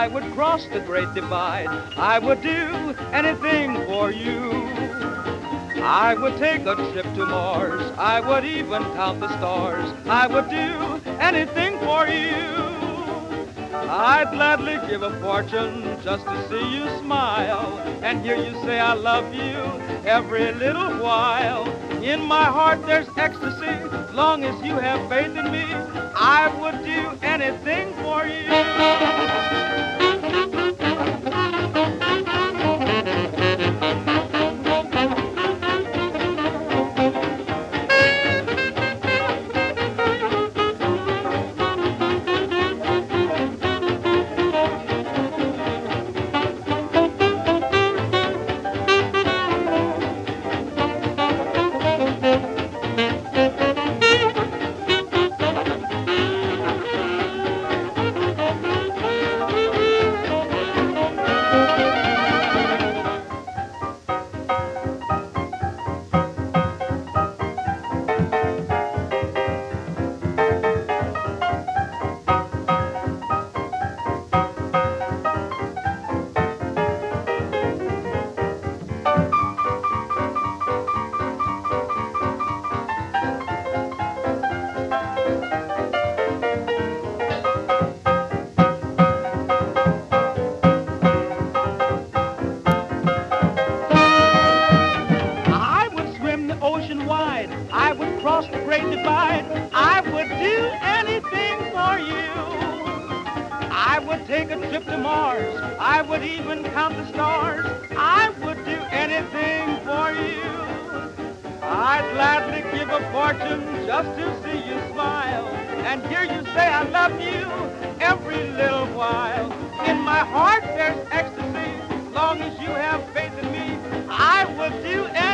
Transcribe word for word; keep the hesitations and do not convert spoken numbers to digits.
I would cross the great divide. I would do anything for you. I would take a trip to Mars. I would even count the stars. I would do anything for you. I'd gladly give a fortune just to see you smile and hear you say I love you every little while. In my heart there's ecstasy. As long as you have faith in me, I would do anything for you. I would cross the great divide. I would do anything for you. I would take a trip to Mars. I would even count the stars. I would do anything for you. I'd gladly give a fortune just to see you smile and hear you say I love you every little while. In my heart there's ecstasy. As long as you have faith in me, I would do anything.